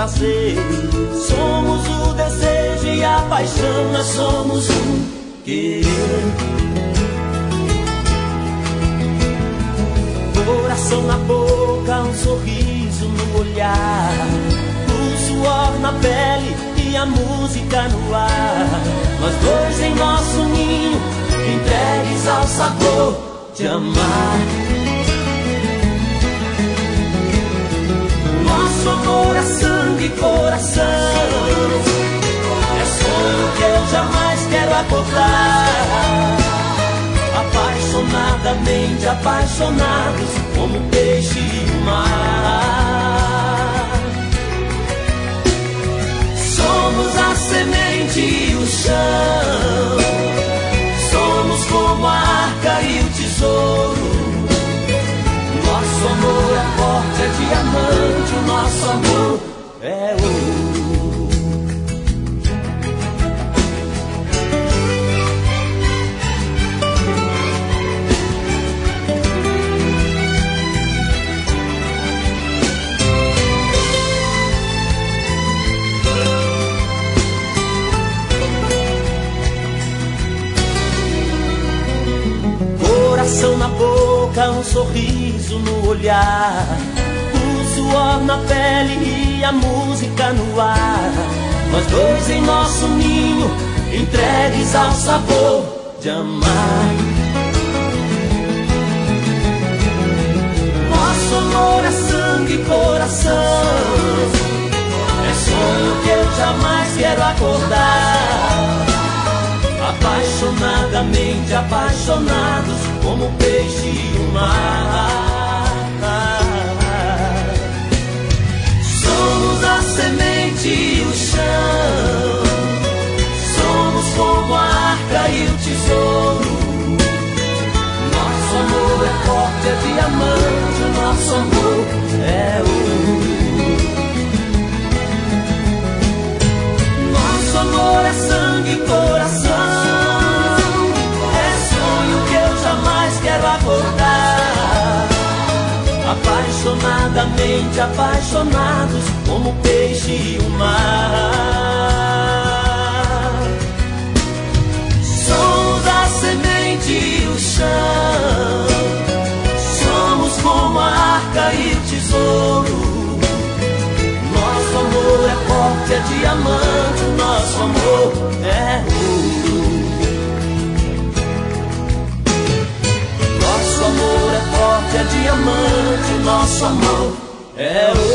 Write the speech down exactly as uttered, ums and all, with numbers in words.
prazer. Somos o desejo e a paixão, nós somos um querer. Coração na boca, um sorriso no olhar, o suor na pele e a música no ar. Nós dois em nosso ninho, entregues ao sabor de amar. Nosso amor é sangue e coração, é sonho que eu jamais quero acordar. Apaixonadamente apaixonados, como o peixe e o mar. Somos a semente e o chão, somos como a arca e o tesouro. Nosso amor é forte, é diamante, o nosso amor é ouro. Coração na boca, um sorriso no olhar, o suor na pele e a música no ar. Nós dois em nosso ninho, entregues ao sabor de amar. Nosso amor é sangue e coração, é sonho que eu jamais quero acordar. Apaixonadamente apaixonados, como o peixe e o mar. Somos a semente e o chão, somos como a arca e o tesouro. Nosso amor é forte, é diamante, o nosso amor é ouro. Nosso amor é sangue e coração, quero acordar. Apaixonadamente apaixonados, como o peixe e o mar. Somos a semente e o chão, somos como a arca e o tesouro. Nosso amor é forte, é diamante, o nosso amor é ouro. Nosso amor é forte, é diamante, nosso amor é ouro.